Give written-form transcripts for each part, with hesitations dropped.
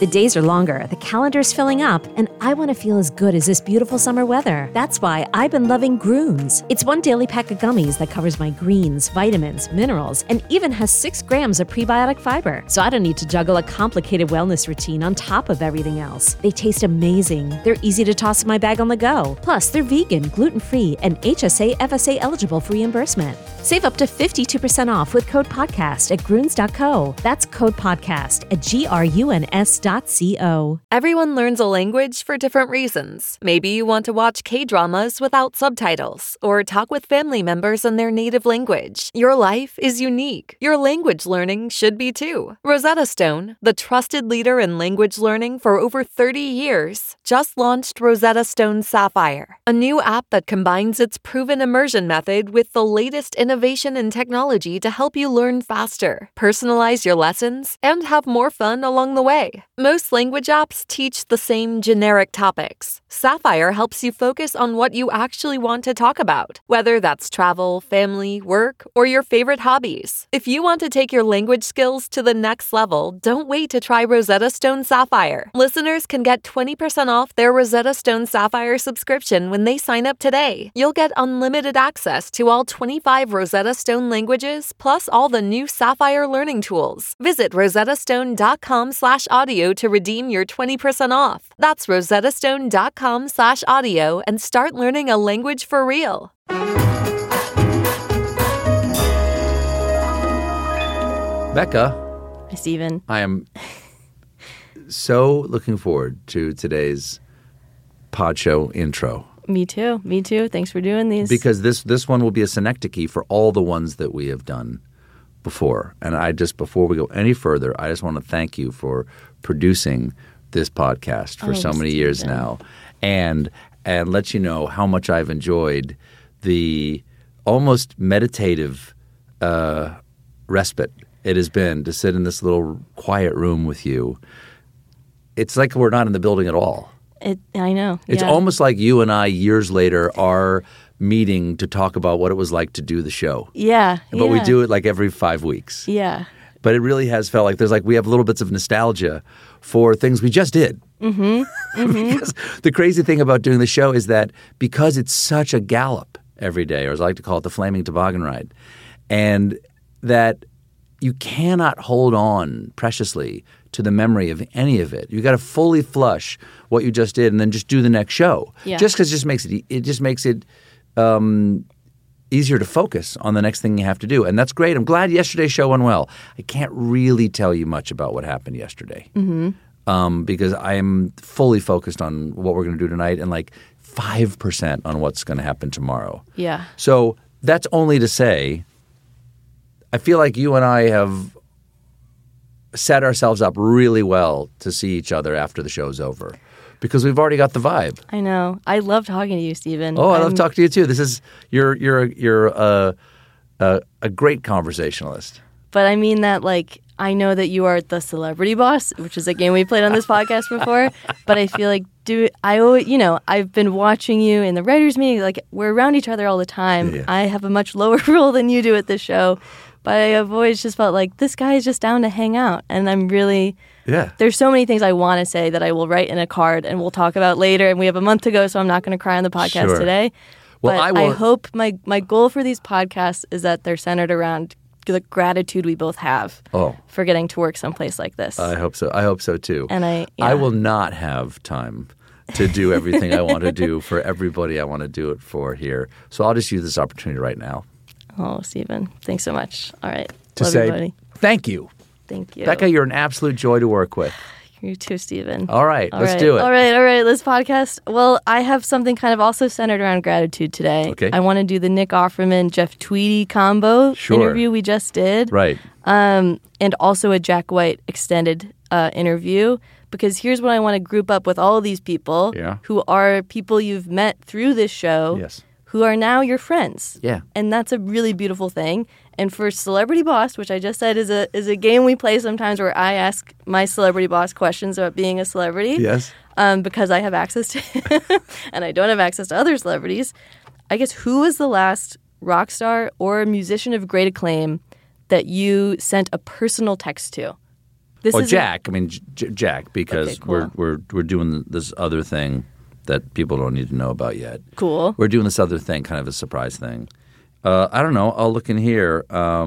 The days are longer, the calendar's filling up, and I want to feel as good as this beautiful summer weather. That's why I've been loving Grooms. It's one daily pack of gummies that covers my greens, vitamins, minerals, and even has 6 grams of prebiotic fiber. So I don't need to juggle a complicated wellness routine on top of everything else. They taste amazing. They're easy to toss in my bag on the go. Plus, they're vegan, gluten-free, and HSA FSA eligible for reimbursement. Save up to 52% off with code podcast at Grooms.co. That's code podcast at GRUNS.co. Everyone learns a language for different reasons. Maybe you want to watch K-dramas without subtitles or talk with family members in their native language. Your life is unique. Your language learning should be too. Rosetta Stone, the trusted leader in language learning for over 30 years, just launched Rosetta Stone Sapphire, a new app that combines its proven immersion method with the latest innovation and technology to help you learn faster, personalize your lessons, and have more fun along the way. Most language apps teach the same generic topics. Sapphire helps you focus on what you actually want to talk about, whether that's travel, family, work, or your favorite hobbies. If you want to take your language skills to the next level, don't wait to try Rosetta Stone Sapphire. Listeners can get 20% off their Rosetta Stone Sapphire subscription when they sign up today. You'll get unlimited access to all 25 Rosetta Stone languages, plus all the new Sapphire learning tools. Visit rosettastone.com/audio to redeem your 20% off. That's rosettastone.com/audio and start learning a language for real. Becca. Hi, Stephen. I am so looking forward to today's pod show intro. Me too. Me too. Thanks for doing these. Because this one will be a synecdoche for all the ones that we have done before. And before we go any further, I just want to thank you for producing this podcast for so many years now, and let you know how much I've enjoyed the almost meditative respite it has been to sit in this little quiet room with you. It's like we're not in the building at all. I know. It's almost like you and I years later are meeting to talk about what it was like to do the show. Yeah. But we do it like every 5 weeks. Yeah. But it really has felt like we have little bits of nostalgia for things we just did. Mm-hmm. Mm-hmm. Because the crazy thing about doing the show is that because it's such a gallop every day, or as I like to call it, the flaming toboggan ride, and that you cannot hold on preciously to the memory of any of it. You got to fully flush what you just did and then just do the next show. Yeah. Just because it just makes it easier to focus on the next thing you have to do. And that's great. I'm glad yesterday's show went well. I can't really tell you much about what happened yesterday because I am fully focused on what we're going to do tonight and like 5% on what's going to happen tomorrow. Yeah. So that's only to say I feel like you and I have set ourselves up really well to see each other after the show's over because we've already got the vibe. I know. I love talking to you, Stephen. Oh, I love talking to you too. This is you're a great conversationalist. But I mean that I know that you are the Celebrity Boss, which is a game we played on this podcast before. But I feel like I've been watching you in the writers' meeting. Like we're around each other all the time. Yeah. I have a much lower role than you do at this show. But I've always just felt like this guy is just down to hang out. And I'm really there's so many things I want to say that I will write in a card and we'll talk about later. And we have a month to go, so I'm not going to cry on the podcast today. Well, but I hope my goal for these podcasts is that they're centered around the gratitude we both have for getting to work someplace like this. I hope so. I hope so too. And I will not have time to do everything I want to do for everybody I want to do it for here. So I'll just use this opportunity right now. Oh, Stephen, thanks so much. All right. To Love say you, buddy. Thank you. Thank you. Becca, you're an absolute joy to work with. You too, Stephen. All right. Let's do it. All right. Let's podcast. Well, I have something kind of also centered around gratitude today. Okay. I want to do the Nick Offerman, Jeff Tweedy combo interview we just did. Right. And also a Jack White extended interview. Because here's what I want to group up with all of these people who are people you've met through this show. Yes. Who are now your friends. Yeah. And that's a really beautiful thing. And for Celebrity Boss, which I just said is a game we play sometimes where I ask my Celebrity Boss questions about being a celebrity. Yes. Because I have access to him and I don't have access to other celebrities. I guess who was the last rock star or musician of great acclaim that you sent a personal text to? Jack. I mean, Jack, because Okay, cool. we're doing this other thing that people don't need to know about yet. Cool. We're doing this other thing, kind of a surprise thing. I don't know. I'll look in here.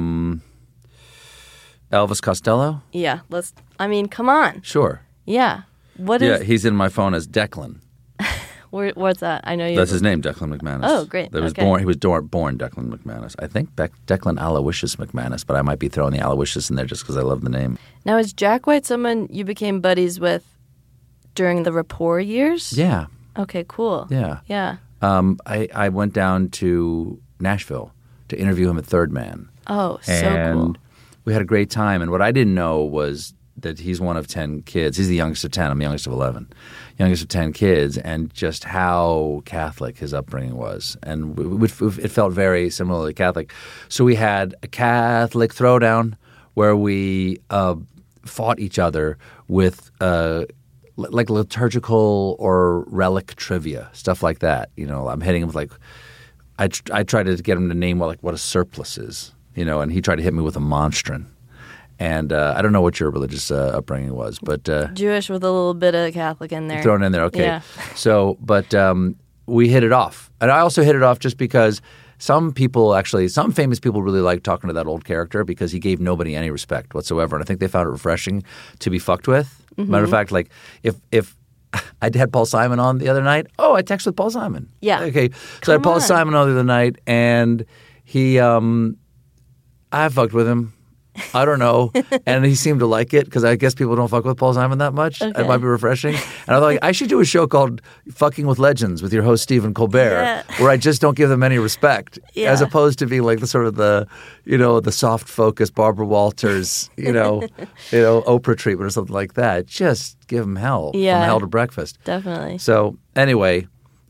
Elvis Costello? Yeah. Come on. Sure. Yeah. He's in my phone as Declan. What's that? I know you. That's his name, Declan McManus. Oh, great. He was born Declan McManus. I think Declan Aloysius McManus, but I might be throwing the Aloysius in there just because I love the name. Now, is Jack White someone you became buddies with during the Rapport years? Yeah. Okay, cool. Yeah. Yeah. I went down to Nashville to interview him at Third Man. Oh, so and cool. we had a great time. And what I didn't know was that he's one of 10 kids. He's the youngest of 10. I'm the youngest of 11. Youngest of 10 kids, and just how Catholic his upbringing was. And it felt very similarly Catholic. So we had a Catholic throwdown where we fought each other with like liturgical or relic trivia, stuff like that. You know, I'm hitting him with I tried to get him to name what a surplice is, you know, and he tried to hit me with a monstron. And I don't know what your religious upbringing was, but Jewish with a little bit of Catholic in there. Thrown in there, okay. Yeah. So, but we hit it off, and I also hit it off just because some famous people really liked talking to that old character because he gave nobody any respect whatsoever, and I think they found it refreshing to be fucked with. Mm-hmm. Matter of fact, like if I had Paul Simon on the other night, I texted with Paul Simon. Yeah. Okay. So I had Paul Simon on the other night, and he, I fucked with him. I don't know. And he seemed to like it because I guess people don't fuck with Paul Simon that much. Okay. It might be refreshing. And I thought, I should do a show called Fucking with Legends with your host, Stephen Colbert, where I just don't give them any respect, as opposed to being like the sort of the soft focus Barbara Walters, Oprah treatment or something like that. Just give them hell from hell to breakfast. Definitely. So anyway,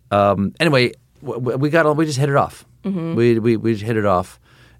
we just hit it off. Mm-hmm. We just hit it off.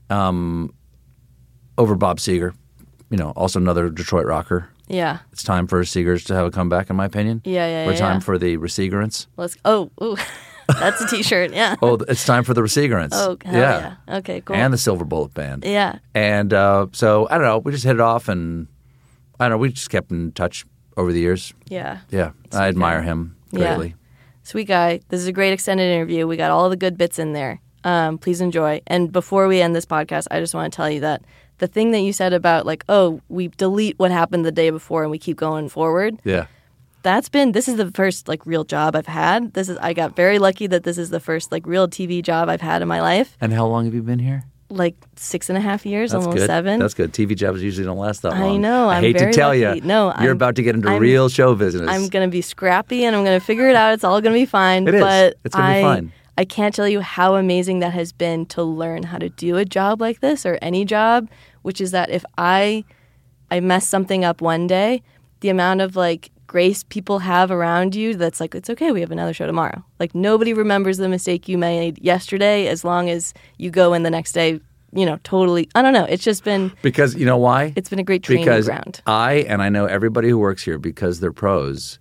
Over Bob Seger, also another Detroit rocker. Yeah. It's time for Seegers to have a comeback, in my opinion. Yeah. Or time for the Resegerants. That's a T-shirt, yeah. It's time for the Resegerants. Oh, hell yeah. Okay, cool. And the Silver Bullet Band. Yeah. And so, I don't know, we just hit it off, and I don't know, we just kept in touch over the years. Yeah. Yeah. I admire him greatly. Yeah. Sweet guy. This is a great extended interview. We got all the good bits in there. Please enjoy. And before we end this podcast, I just want to tell you that the thing that you said about we delete what happened the day before and we keep going forward. Yeah. This is the first real job I've had. I got very lucky that this is the first real TV job I've had in my life. And how long have you been here? 6.5 years, That's almost good. 7. That's good. TV jobs usually don't last that long. I know. I hate very to tell lucky. you. No, you're about to get into real show business. I'm going to be scrappy and I'm going to figure it out. It's all going to be fine. It is. But It's going to be fine. I can't tell you how amazing that has been to learn how to do a job like this or any job, which is that if I mess something up one day, the amount of grace people have around you that's it's okay, we have another show tomorrow. Nobody remembers the mistake you made yesterday as long as you go in the next day, totally. I don't know. It's just been. Because you know why? It's been a great training ground. I know everybody who works here because they're pros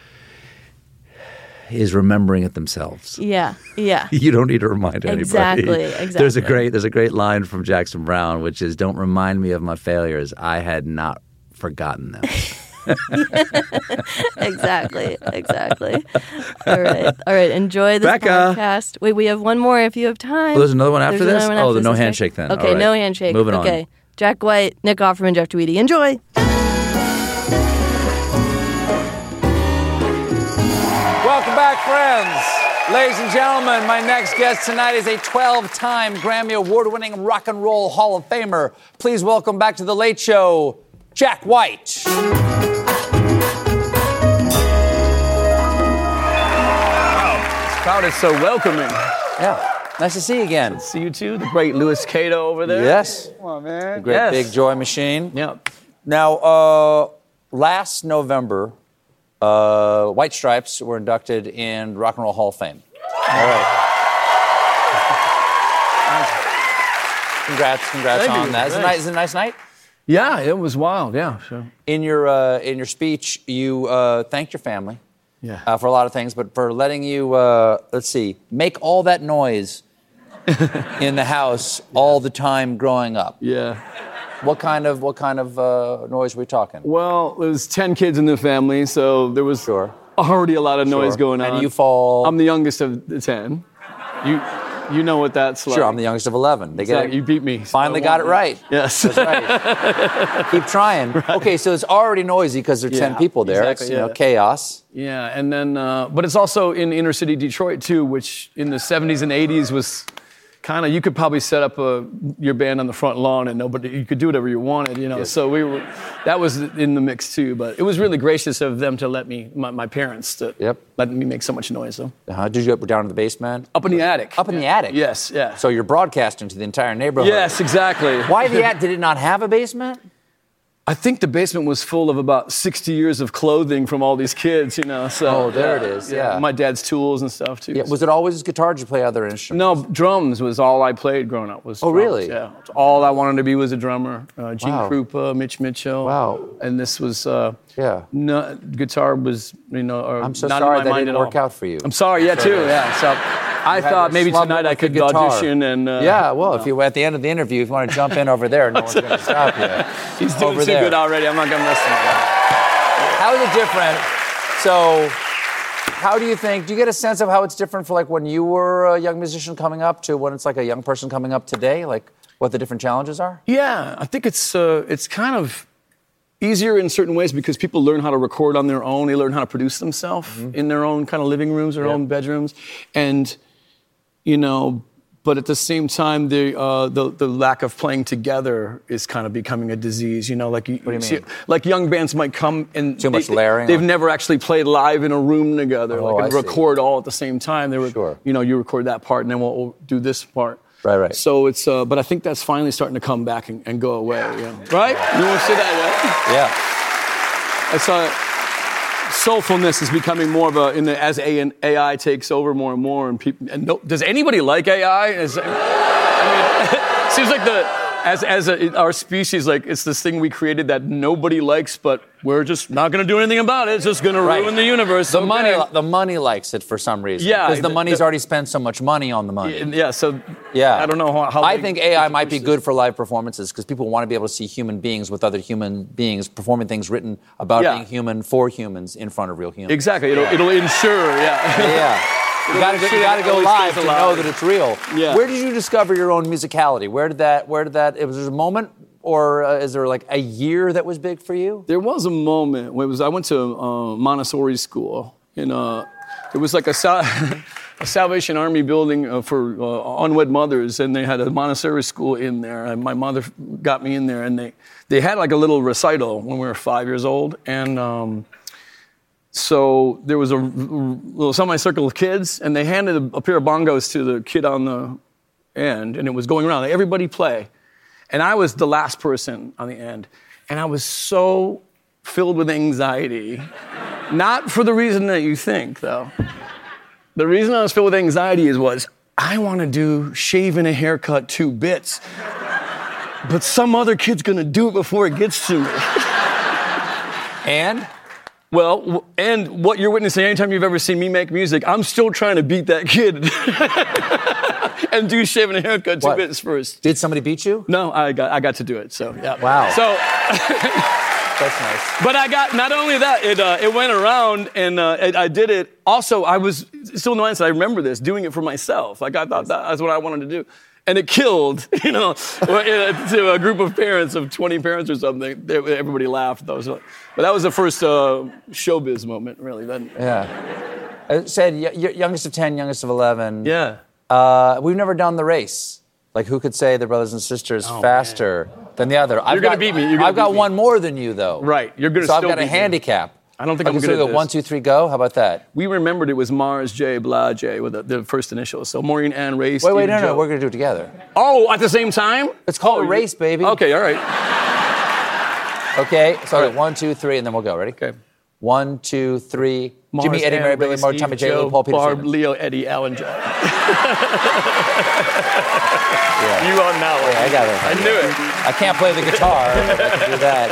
is remembering it themselves. Yeah. You don't need to remind anybody. Exactly. There's a great line from Jackson Browne, which is, "Don't remind me of my failures. I had not forgotten them." Exactly. All right. Enjoy this podcast. Wait, we have one more if you have time. Well, there's another one after this? Another one the after no this, handshake then. Okay, All right. no handshake. Moving on. Okay. Jack White, Nick Offerman, Jeff Tweedy. Enjoy. Welcome back, friends. Ladies and gentlemen, my next guest tonight is a 12-time Grammy Award-winning Rock and Roll Hall of Famer. Please welcome back to The Late Show, Jack White. This crowd is so welcoming. Yeah. Nice to see you again. See you too, the great Louis Cato over there. Yes. Come on, man. The great Big Joy Machine. Yep. Now, last November, White Stripes were inducted in Rock and Roll Hall of Fame. All right. Congrats Thank on you. that. Is it a nice night? Yeah, it was wild. Yeah, sure. In your speech, you thanked your family for a lot of things, but for letting you, make all that noise in the house all the time growing up. Yeah. What kind of noise were we talking? Well, there's 10 kids in the family, so there was already a lot of noise going on. And you fall... I'm the youngest of the 10. You know what that's like. Sure, I'm the youngest of 11. You beat me. Finally got it right. Yes. That's right. Keep trying. Right. Okay, so it's already noisy because there are 10 people there. Exactly, it's, chaos. Yeah, and then, but it's also in inner city Detroit, too, which in the 70s and 80s was kind of, you could probably set up your band on the front lawn and you could do whatever you wanted, Yes. So that was in the mix, too. But it was really gracious of them to let me, my parents, to let me make so much noise, though. Did you go down to the basement? Up in the attic. Up in the attic? Yes, yeah. So you're broadcasting to the entire neighborhood? Yes, exactly. Why the attic? Did it not have a basement? I think the basement was full of about 60 years of clothing from all these kids, So, there it is, yeah. My dad's tools and stuff, too. Yeah. Was it always guitar? Did you play other instruments? No, drums was all I played growing up. Was drums, really? Yeah. All I wanted to be was a drummer. Gene Krupa, Mitch Mitchell. Wow. And this was, guitar was, I'm so not sorry in my that mind didn't at all. work out for you. I'm sorry, too, yeah. So I thought maybe tonight I could audition and... if you at the end of the interview, if you want to jump in over there, no one's going to stop you. He's doing too good already. I'm not going to mess him up. How is it different? So, how do you get a sense of how it's different for like when you were a young musician coming up to when it's like a young person coming up today? Like what the different challenges are? Yeah, I think it's kind of easier in certain ways because people learn how to record on their own. They learn how to produce themselves in their own kind of living rooms, their own bedrooms. And, but at the same time, the lack of playing together is kind of becoming a disease. What do you mean? Like young bands might come and too much layering. They've never actually played live in a room together, and record all at the same time. They were, you record that part, and then we'll do this part. Right. So it's, but I think that's finally starting to come back and go away. Right? You want to say that? Yeah. I saw it. Soulfulness is becoming more of as AI takes over more and more, and people. And does anybody like AI? It seems like our species, like it's this thing we created that nobody likes, but we're just not going to do anything about it. It's just going to ruin the universe. The money likes it for some reason. Yeah, because the money's already spent so much money on the money. Yeah. So I don't know how. I think AI might be good for live performances because people want to be able to see human beings with other human beings performing things written about being human for humans in front of real humans. Exactly. It'll ensure. Yeah. You got to go live to know that it's real. Yeah. Where did you discover your own musicality? Where did that? Was there a moment, or is there like a year that was big for you? There was a moment when I went to Montessori school, and it was like a Salvation Army building for unwed mothers, and they had a Montessori school in there. And my mother got me in there, and they had like a little recital when we were 5 years old, and. So there was a little semicircle of kids, and they handed a pair of bongos to the kid on the end, and it was going around. Like, everybody play. And I was the last person on the end. And I was so filled with anxiety. Not for the reason that you think, though. The reason I was filled with anxiety was I want to do shave and a haircut 2 bits. But some other kid's going to do it before it gets to me. And? Well, and what you're witnessing anytime you've ever seen me make music, I'm still trying to beat that kid and do shave and a haircut 2 bits first. Did somebody beat you? No, I got to do it. So yeah. Wow. So that's nice. But I got not only that, it went around and I did it. Also, I was still in the mindset. I remember this doing it for myself. Like I thought that's what I wanted to do. And it killed, to a group of parents of 20 parents or something. Everybody laughed, though. But that was the first showbiz moment, really. Then. Yeah. I said youngest of 10, youngest of 11. Yeah. We've never done the race. Like, who could say their brothers and sisters faster than the other? You're going to beat me. I've got one more than you, though. Right. You're going to So still I've got a handicap. I don't think I'm good at go this. 1, 2, 3, go. How about that? We remembered it was Mars J, Blah J with the first initials. So Maureen Ann, Ray, Wait, no. we're going to do it together. Oh, at the same time? It's called a race, baby. Okay, all right. Okay, so 1, 2, 3, and then we'll go. Ready? Okay. 1, 2, 3. Mars, Jimmy, Eddie, Ann, Mary, Billy, Ray, Mark, Steve, Tommy, J. Joe, Lou, Paul, Peter, Barb, Stephen. Leo, Eddie, Alan, John. Yeah. You on that one. Yeah, I got it. I knew it. I can't play the guitar, but I can do that.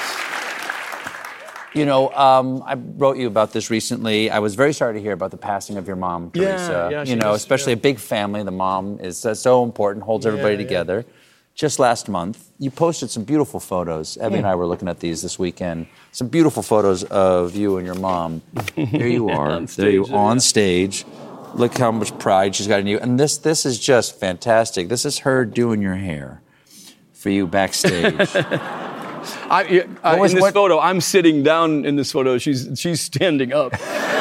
I wrote you about this recently. I was very sorry to hear about the passing of your mom, Teresa. Yeah, especially a big family. The mom is so important, holds everybody together. just last month, you posted some beautiful photos. Evie and I were looking at these this weekend. Some beautiful photos of you and your mom. There you are. On stage. Look how much pride she's got in you. And this is just fantastic. This is her doing your hair for you backstage. In this photo, I'm sitting down in this photo. She's standing up.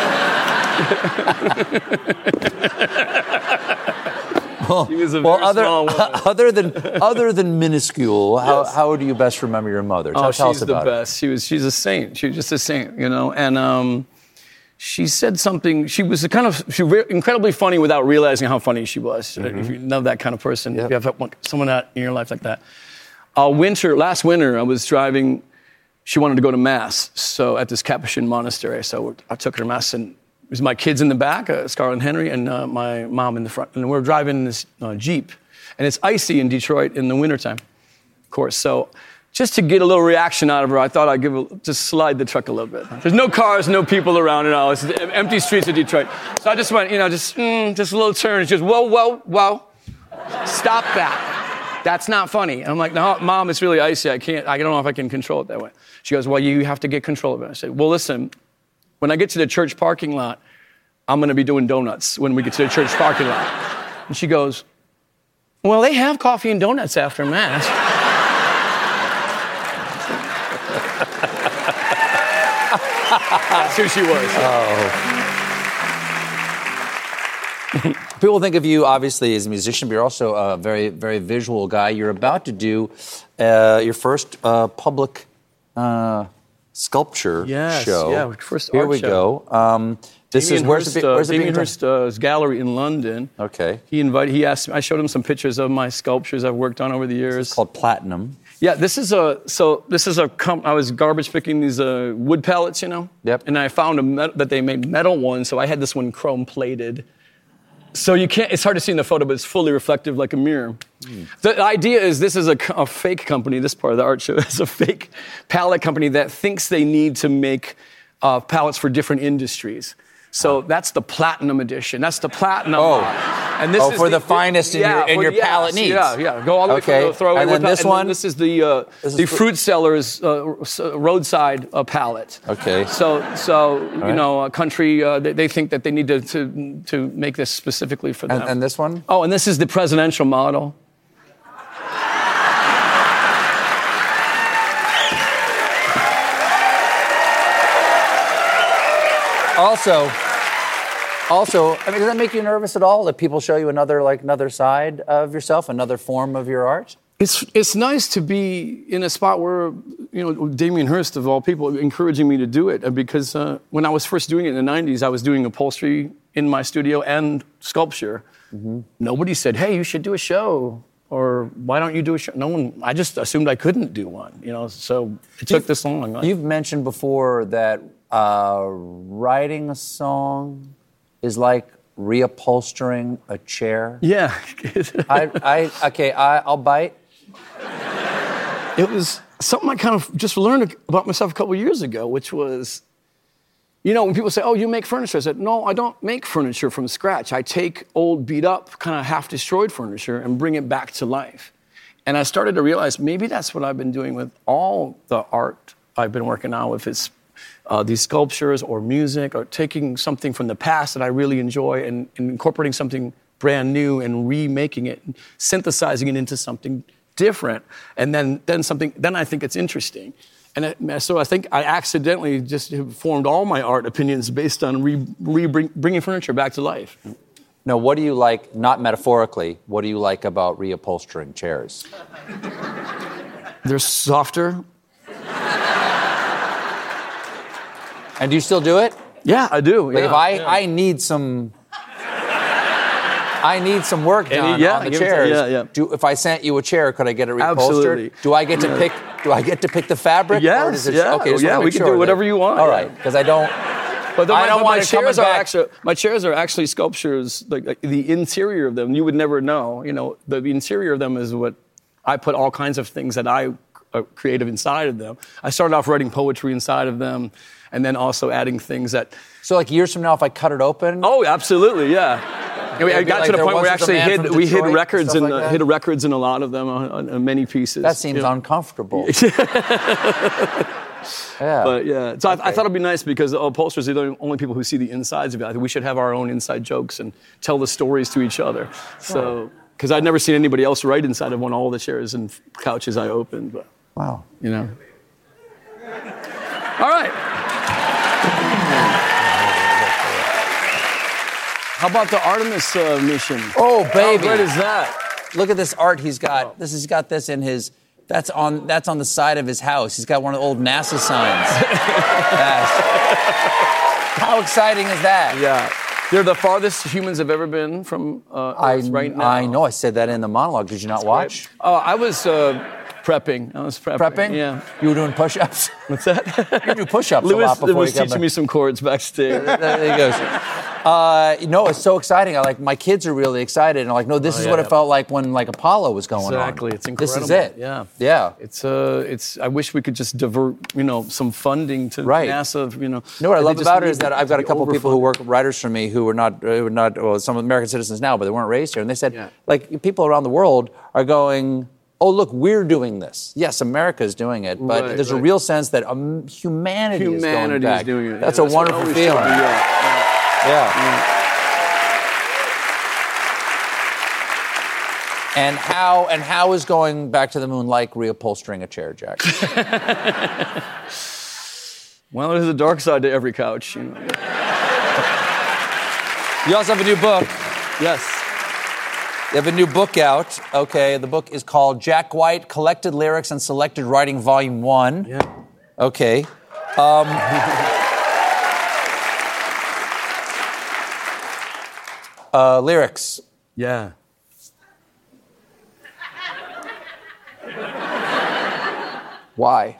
She was a very small woman. Other than minuscule, how do you best remember your mother? Tell us about her. She's the best. She's a saint. She was just a saint, And she said something. She was incredibly funny without realizing how funny she was. If you know that kind of person, if you have someone in your life like that. Last winter, I was driving. She wanted to go to Mass, so at this Capuchin monastery. So I took her to Mass, and it was my kids in the back, Scarlett and Henry, and my mom in the front. And we're driving in this Jeep. And it's icy in Detroit in the wintertime, of course. So just to get a little reaction out of her, I thought I'd just slide the truck a little bit. There's no cars, no people around at all. It's the empty streets of Detroit. So I just went, just a little turn. She goes, whoa. Stop that. That's not funny. And I'm like, no, Mom, it's really icy. I don't know if I can control it that way. She goes, well, you have to get control of it. I said, well, listen, when I get to the church parking lot, I'm going to be doing donuts when we get to the church parking lot. And she goes, well, they have coffee and donuts after Mass. That's who she was. Oh. People think of you, obviously, as a musician, but you're also a very, very visual guy. You're about to do your first public sculpture show. Yeah, first Here art we show. Go. This is where's it being Damien Hirst's gallery in London. Okay. He asked me, I showed him some pictures of my sculptures I've worked on over the years. It's called Platinum. Yeah, I was garbage picking these wood pellets, Yep. And I found that they made metal ones, so I had this one chrome plated. So it's hard to see in the photo, but it's fully reflective like a mirror. The idea is this is a fake company, this part of the art show is a fake palette company that thinks they need to make palettes for different industries. So that's the platinum edition. That's the platinum. And this is for the finest in your palette needs. Yeah. Go all the way from the throwaway. And then this one. This is the Fruit Sellers roadside palette. Okay. So a country they think that they need to make this specifically for them. And this one. Oh, and this is the presidential model. Also, I mean, does that make you nervous at all that people show you another side of yourself, another form of your art? It's nice to be in a spot where, Damien Hirst, of all people, encouraging me to do it. Because when I was first doing it in the 90s, I was doing upholstery in my studio and sculpture. Mm-hmm. Nobody said, hey, you should do a show. Or why don't you do a show? No one, I just assumed I couldn't do one, so it took this long. You've mentioned before that writing a song is like reupholstering a chair. Yeah. I'll bite. It was something I kind of just learned about myself a couple of years ago, which was, when people say, oh, you make furniture, I said, no, I don't make furniture from scratch. I take old, beat up, kind of half-destroyed furniture and bring it back to life. And I started to realize maybe that's what I've been doing with all the art I've been working on, if it's these sculptures or music, or taking something from the past that I really enjoy and incorporating something brand new and remaking it, and synthesizing it into something different, and then I think it's interesting. And so I think I accidentally just have formed all my art opinions based on bringing furniture back to life. Now, what do you like, not metaphorically, what do you like about reupholstering chairs? They're softer. And do you still do it? Yeah, I do. Like I need some work done on the chairs. If I sent you a chair, could I get it reupholstered? Absolutely. Do I get to pick? Do I get to pick the fabric? Yes. Okay. We can do whatever you want. All right, because I don't. But my chairs are actually sculptures. Like the interior of them, you would never know. The interior of them is what I put all kinds of things that I creative inside of them. I started off writing poetry inside of them, and then also adding things that. So, like years from now, if I cut it open. Oh, absolutely, yeah. I got to the point where we actually hid records and like hid records in a lot of them on many pieces. That seems uncomfortable. Yeah. But yeah, so I thought it'd be nice because upholsterers are the only people who see the insides of it. I think we should have our own inside jokes and tell the stories to each other. So, because I'd never seen anybody else write inside of all the chairs and couches I opened. But Wow. you know. All right. How about the Artemis mission? Oh, baby. How great is that? Look at this art he's got. He's got this in his. That's on the side of his house. He's got one of the old NASA signs. Yes. How exciting is that? Yeah. They're the farthest humans have ever been from Earth right now. I know. I said that in the monologue. Did you not watch? I was prepping. Prepping? Yeah. You were doing push-ups? What's that? You do push-ups a lot before was you come teaching me some chords backstage. There he goes. No, it's so exciting. My kids are really excited, and no, this is what it felt like when Apollo was going on. Exactly, it's incredible. This is it. Yeah. It's. I wish we could just divert, some funding to NASA. You know what I love about it is that I've got a couple of people who work, writers for me, who were not some American citizens now, but they weren't raised here, and they said people around the world are going, oh, look, we're doing this. Yes, America's doing it, but there's a real sense that humanity is going back. Doing it. That's a wonderful feeling. Yeah. And how is going back to the moon like reupholstering a chair, Jack? Well, there's a dark side to every couch. You also have a new book. Yes. You have a new book out. Okay, the book is called Jack White, Collected Lyrics and Selected Writing, Volume 1. Yeah. Okay. Lyrics. Yeah. Why?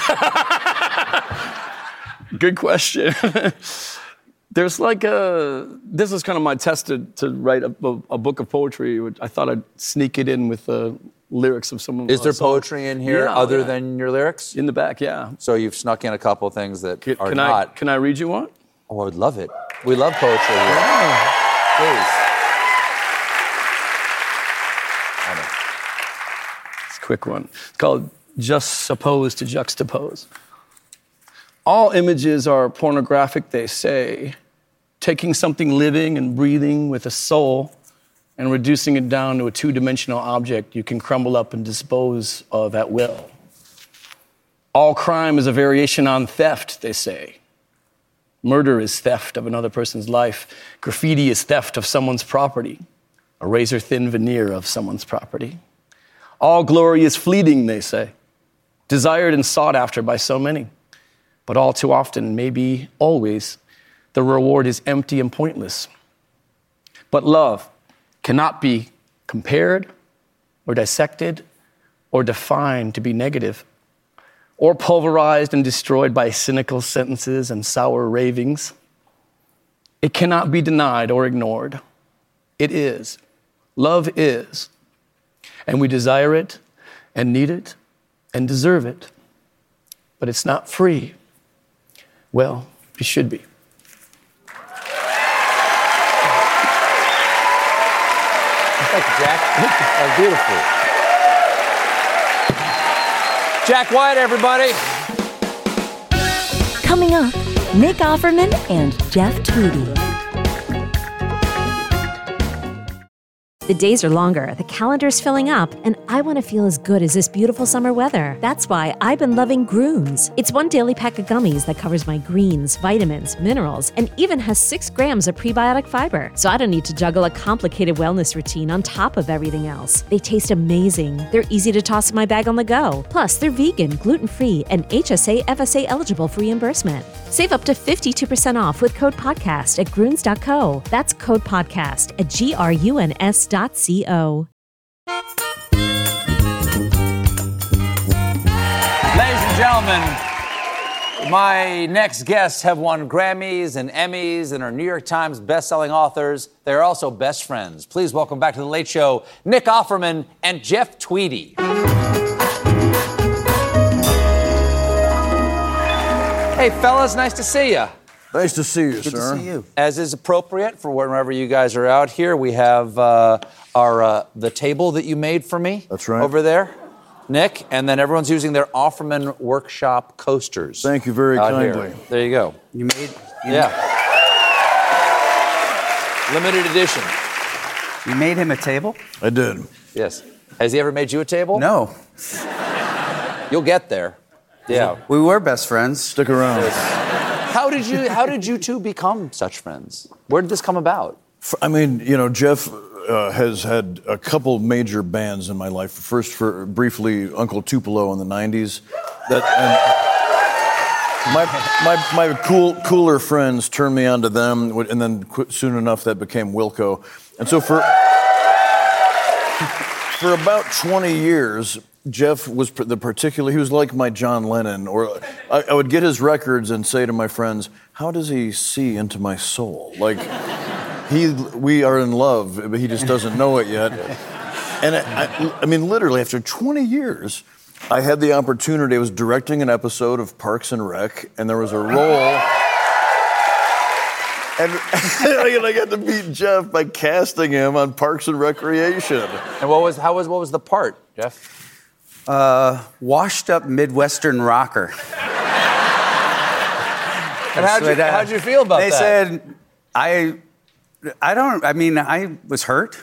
Good question. There's this is kind of my test to write a book of poetry, which I thought I'd sneak it in with the lyrics of some of Is there poetry in here other than your lyrics? In the back, yeah. So you've snuck in a couple of things that are not. Can I read you one? Oh, I would love it. We love poetry here. Yeah. Please. It's a quick one. It's called Just Suppose to Juxtapose. All images are pornographic, they say, taking something living and breathing with a soul and reducing it down to a two-dimensional object you can crumble up and dispose of at will. All crime is a variation on theft, they say. Murder is theft of another person's life. Graffiti is theft of someone's property. A razor-thin veneer of someone's property. All glory is fleeting, they say. Desired and sought after by so many. But all too often, maybe always, the reward is empty and pointless. But love cannot be compared or dissected or defined to be negative, or pulverized and destroyed by cynical sentences and sour ravings. It cannot be denied or ignored. It is. Love is. And we desire it and need it and deserve it. But it's not free. Well, it should be. Thank you, Jack. That's beautiful. Jack White, everybody. Coming up, Nick Offerman and Jeff Tweedy. The days are longer, the calendar's filling up, and I want to feel as good as this beautiful summer weather. That's why I've been loving Grooms. It's one daily pack of gummies that covers my greens, vitamins, minerals, and even has 6 grams of prebiotic fiber. So I don't need to juggle a complicated wellness routine on top of everything else. They taste amazing. They're easy to toss in my bag on the go. Plus, they're vegan, gluten-free, and HSA, FSA eligible for reimbursement. Save up to 52% off with code PODCAST at Gruns.co. That's code PODCAST at GRUNS.co. Ladies and gentlemen, my next guests have won Grammys and Emmys and are New York Times best-selling authors. They're also best friends. Please welcome back to The Late Show, Nick Offerman and Jeff Tweedy. Hey, fellas, nice to see you. Nice to see you, Good sir. to see you. As is appropriate for whenever you guys are out here, we have the table that you made for me. That's right. Over there, Nick, and then everyone's using their Offerman Workshop coasters. Thank you very out kindly. here. There you go. You made. Limited edition. You made him a table? I did. Yes. Has he ever made you a table? No. You'll get there. Yeah. We were best friends. Stick around. How did you two become such friends? Where did this come about? I mean, you know, Jeff has had a couple major bands in my life. First, for briefly, Uncle Tupelo in the '90s. My cooler friends turned me on to them, and then soon enough that became Wilco. And so for about 20 years, Jeff was he was like my John Lennon, or I would get his records and say to my friends, how does he see into my soul? Like, we are in love, but he just doesn't know it yet. And I mean, literally, after 20 years, I had the opportunity, I was directing an episode of Parks and Rec, and there was a role. And I got to meet Jeff by casting him on Parks and Recreation. And what was the part, Jeff? Washed up Midwestern rocker. And how'd you feel about they that? They said, I was hurt.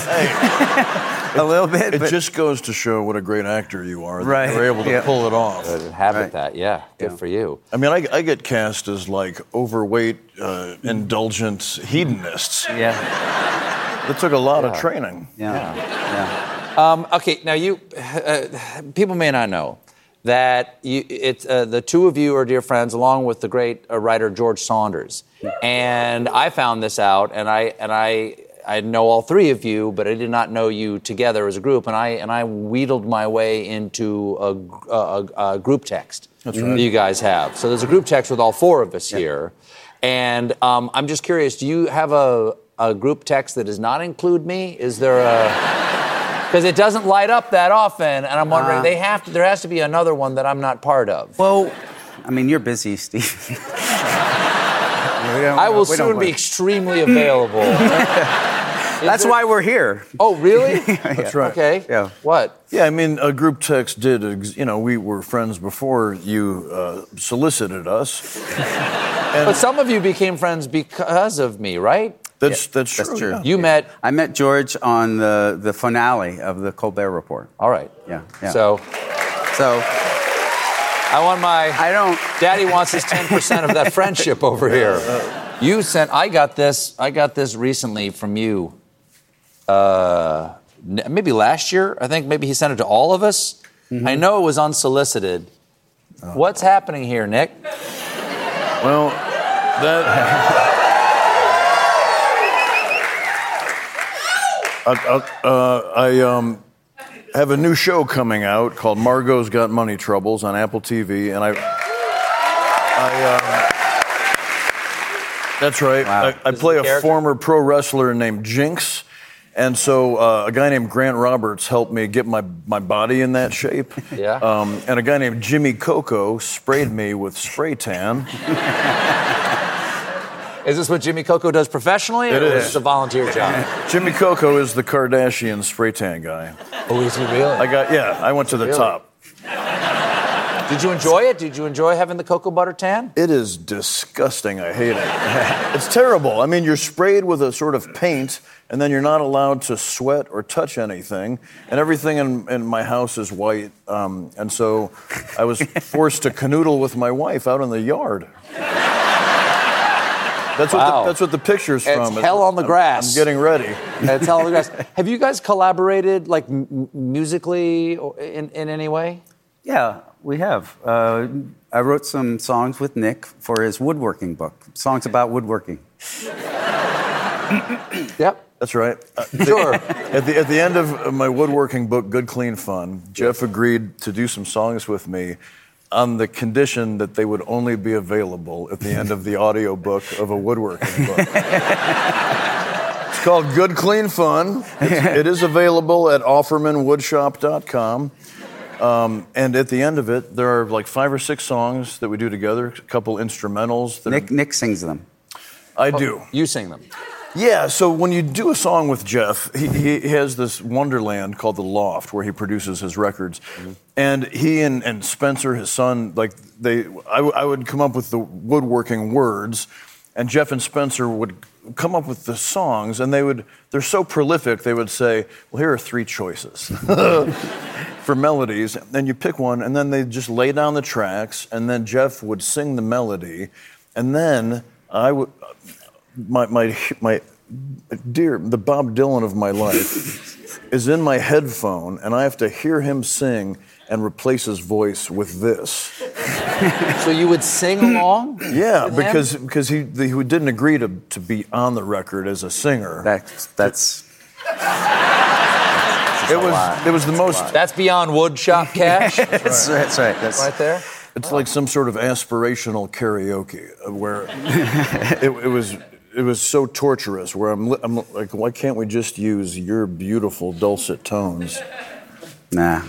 A little bit. It just goes to show what a great actor you are. That Right. you were able to pull it off. That, yeah. Good for you. I mean, I get cast as like overweight, indulgent hedonists. Yeah. It took a lot of training. Yeah. Okay, now you people may not know that the two of you are dear friends, along with the great writer George Saunders. And I found this out, and I know all three of you, but I did not know you together as a group. And I wheedled my way into a group text that you guys have. So there's a group text with all four of us here. And I'm just curious, do you have a group text that does not include me? Is there a... Because it doesn't light up that often, and I'm wondering, there has to be another one that I'm not part of. Well, I mean, you're busy, Steve. I will soon be extremely available. That's why we're here. Oh, really? That's right. Okay. Yeah. What? Yeah, I mean, a group text did, we were friends before you solicited us. But some of you became friends because of me, right? That's true. That's true. Yeah. I met George on the finale of the Colbert Report. All right. Yeah. So I want Daddy wants his 10% of that friendship over here. I got this recently from you. Maybe last year. I think maybe he sent it to all of us. Mm-hmm. I know it was unsolicited. What's happening here, Nick? Well, I have a new show coming out called Margot's Got Money Troubles on Apple TV, and that's right. Wow. I play a former pro wrestler named Jinx, and so a guy named Grant Roberts helped me get my body in that shape. Yeah. And a guy named Jimmy Coco sprayed me with spray tan. Is this what Jimmy Coco does professionally, or is this a volunteer job? Jimmy Coco is the Kardashian spray tan guy. Oh, is he really? I went to the top. Did you enjoy it? Did you enjoy having the cocoa butter tan? It is disgusting. I hate it. It's terrible. I mean, you're sprayed with a sort of paint, and then you're not allowed to sweat or touch anything, and everything in my house is white. And so I was forced to canoodle with my wife out in the yard. That's what the picture's from. It's hell on the grass. I'm getting ready. It's hell on the grass. Have you guys collaborated, like, musically in any way? Yeah, we have. I wrote some songs with Nick for his woodworking book. Songs about woodworking. Yep. That's right. Sure. At the end of my woodworking book, Good Clean Fun, Jeff agreed to do some songs with me on the condition that they would only be available at the end of the audio book of a woodworking book. It's called Good Clean Fun. It is available at OffermanWoodshop.com. And at the end of it, there are like 5 or 6 songs that we do together, a couple instrumentals. Nick sings them. I do. You sing them. Yeah, so when you do a song with Jeff, he has this wonderland called The Loft where he produces his records. Mm-hmm. And he and Spencer, his son, like I would come up with the woodworking words, and Jeff and Spencer would come up with the songs, and they're so prolific, they would say, well, here are 3 choices for melodies, and you pick one, and then they just lay down the tracks, and then Jeff would sing the melody, and then I would... My dear, the Bob Dylan of my life is in my headphone, and I have to hear him sing and replace his voice with this. So you would sing along? Yeah, because he didn't agree to be on the record as a singer. That's it was the most. That's beyond woodshop cash. That's right. That's right there. It's like some sort of aspirational karaoke where it was so torturous. Where I'm like, why can't we just use your beautiful dulcet tones? Nah.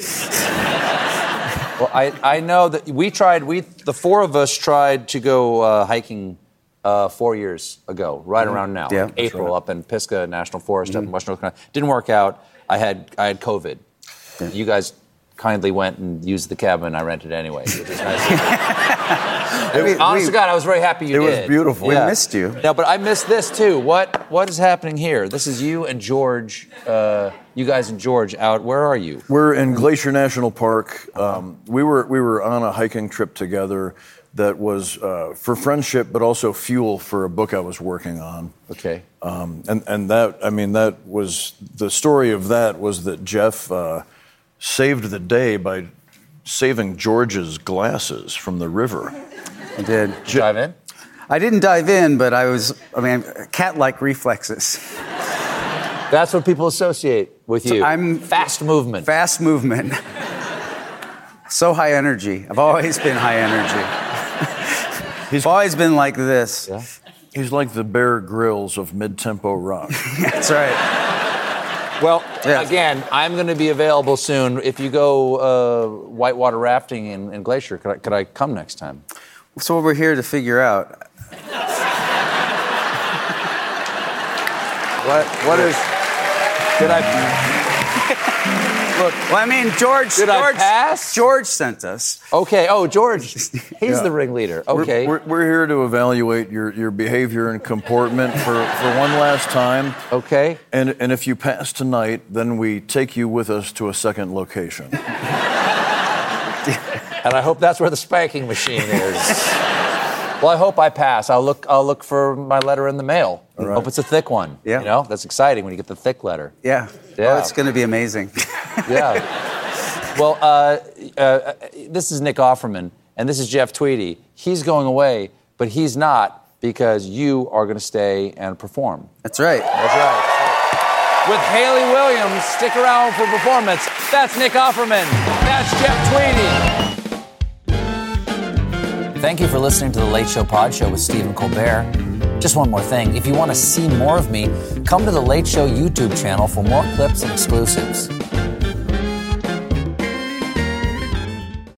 Well, I know that the 4 of us tried to go hiking 4 years ago, right around now, yeah, like April, right. Up in Pisgah National Forest, up in West North Carolina. Didn't work out. I had COVID. Yeah. You guys kindly went and used the cabin I rented anyway, which is nice. Honest to God, I was very happy you did. It was beautiful. We missed you. No, but I missed this too. What is happening here? This is you and George. You guys and George out. Where are you? We're in Glacier National Park. We were on a hiking trip together that was for friendship, but also fuel for a book I was working on. Okay. And that was the story of that was that Jeff saved the day by saving George's glasses from the river. I did. Dive in? I didn't dive in, but cat-like reflexes. That's what people associate with you. I'm fast movement. Fast movement. So high energy. I've always been high energy. He's always been like this. Yeah. He's like the Bear Grylls of mid-tempo rock. That's right. Well, again, I'm going to be available soon. If you go whitewater rafting in Glacier, could I come next time? So what we're here to figure out. What is? Did I? Look, well, I mean, George. Did I pass? George sent us. Okay. Oh, George. He's the ringleader. Okay. We're here to evaluate your behavior and comportment for one last time. Okay. And if you pass tonight, then we take you with us to a second location. And I hope that's where the spanking machine is. Well, I hope I pass. I'll look for my letter in the mail. Right. Hope it's a thick one. Yeah. You know, that's exciting when you get the thick letter. Yeah. Yeah. Oh, it's going to be amazing. Yeah. Well, this is Nick Offerman, and this is Jeff Tweedy. He's going away, but he's not, because you are going to stay and perform. That's right. That's right. With Haley Williams, stick around for performance. That's Nick Offerman. That's Jeff Tweedy. Thank you for listening to The Late Show Pod Show with Stephen Colbert. Just one more thing. If you want to see more of me, come to The Late Show YouTube channel for more clips and exclusives.